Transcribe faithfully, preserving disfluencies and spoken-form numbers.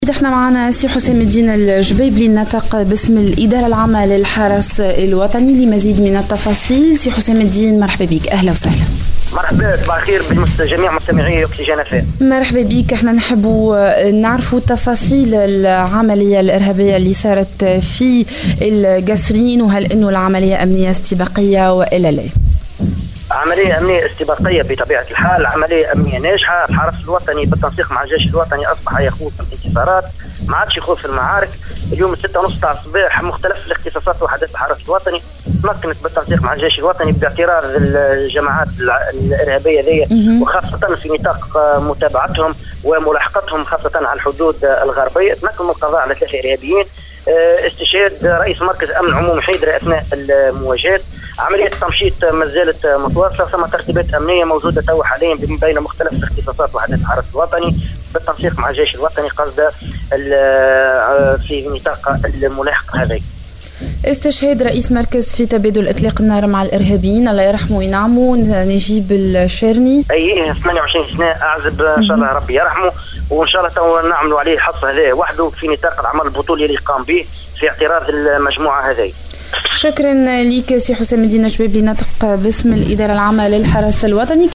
احنا معنا سي حسام الدين الجبيبلي نطق باسم الإدارة العامة للحرس الوطني لمزيد من التفاصيل. سي حسام الدين مرحبا بك، أهلا وسهلا. مرحبا، صباح الخير بجميع مستمعي أكسجين اف ام. مرحبا بك. احنا نحبوا نعرفوا تفاصيل العملية الإرهابية اللي صارت في القصرين، وهل إنه العملية أمنية استباقية وإلا لا؟ عملية أمنية استباقية بطبيعة الحال، عملية أمنية ناجحة. الحرس الوطني بالتنسيق مع الجيش الوطني أصبح يخوض الانتصارات، ما عادش يخوض في المعارك. اليوم الستة ونص تاع الصباح مختلف الاختصاصات وحدث الحرس الوطني تمكنت بالتنسيق مع الجيش الوطني باعتراض الجماعات الإرهابية ذي، وخاصة في نطاق متابعتهم وملاحقتهم خاصة على الحدود الغربية. تمكن من القضاء على ثلاثة إرهابيين. استشهاد رئيس مركز أمن عمومي حيدر أثناء المواجهة. عملية التمشيط ما زالت متواصلة، ثم ترتيبات أمنية موجودة تو حاليا بين مختلف الاختصاصات وحدث الحرس الوطني بالتنسيق مع الجيش الوطني قصد في نطاق الملاحقة هذه. استشهاد رئيس مركز في تبادل إطلاق النار مع الإرهابيين الله يرحمه وينعمه نجيب الشرني. أي ثمانية وعشرين سنة أعزب، إن شاء الله ربي يرحمه، وإن شاء الله تو نعملوا عليه الحص هذا وحده في نطاق العمل البطولي اللي قام به في اعتراض المجموعة هذه. شكرا لك سي حسام الدين الجبيبلي نطق باسم الإدارة العامة للحرس الوطني.